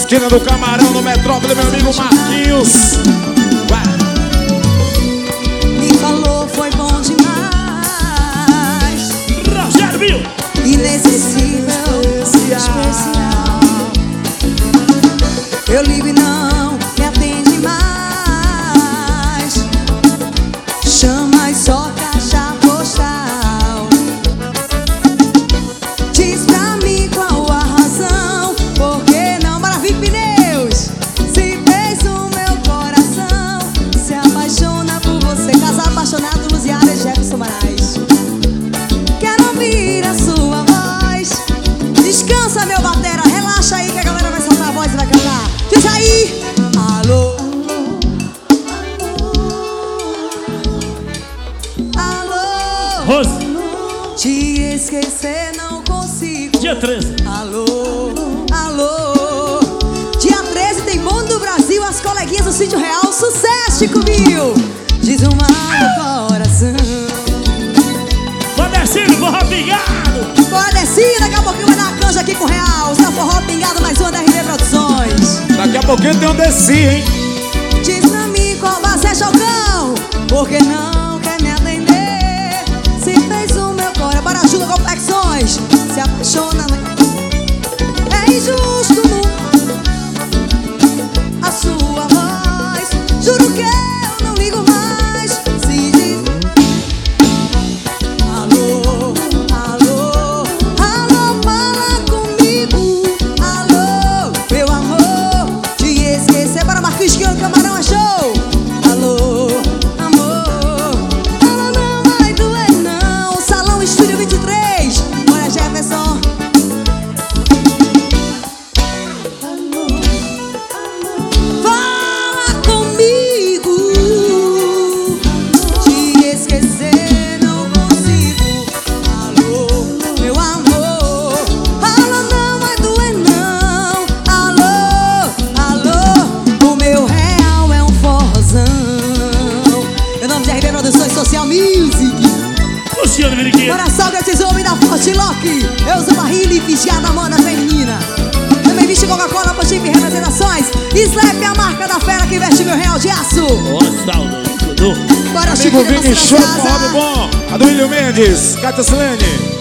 esquina do Camarão, no Metrópole, meu amigo Marquinhos. Vai. Me falou, foi bom demais. Rogério Bill. Inesquecível, especial. Eu ligo e não me atende mais. Chama e só caixa postal. Diz pra mim qual a razão. Por que não, Maravilha Pneus? Se fez o meu coração se apaixona por você. Casal apaixonado, Luziara e Jefferson Moraes. Quero ouvir a sua voz. Descansa, meu batera, relaxa aí que a galera vai soltar a voz e vai cantar. Diz aí, alô, alô, Rose. te esquecer não consigo. Dia 13. Alô, alô. Dia 13 tem Mundo do Brasil, as coleguinhas do Sítio Real. Sucesso, Chico Bill. Diz uma no coração. Padecendo, forró pingado. Bora descer, daqui a pouquinho vai dar uma canja aqui com o Real. Seu forró pingado, mais uma da RD Produções. Daqui a pouquinho tem um desci, hein? Diz pra mim qual vai ser, Chocão. Por que não quer me atender? Se fez o meu coração. Bora, Juba Confecções. Se apaixona, é injusto a sua voz. Juro que eu não ligo mais. Se diz alô, alô, alô, fala comigo. Alô, meu amor, te esquecer. Bora, Marquinhos, que o Camarão é show. Alô, amor, ela não vai doer não. Salão Estúdio 23. Bora, Jefferson. Fala comigo. Te esquecer não consigo. Alô, meu amor, ela não vai doer não. Alô, alô, o meu real é um forrozão. Meu nome de RB Produções Social Music. Luciano Miriquinha. Bora, salve esses homens da Forte Lock. Eu sou Barrilha e Vigiada Mana Feminina. Também viste Coca-Cola, Pochip e Representações. Slap é a marca da fera que veste meu real de aço. Ó, saudade, Dudu. Bora, Chico, Amigo Vini, show, casa. forró bom. A do William Mendes, Cátia Silene.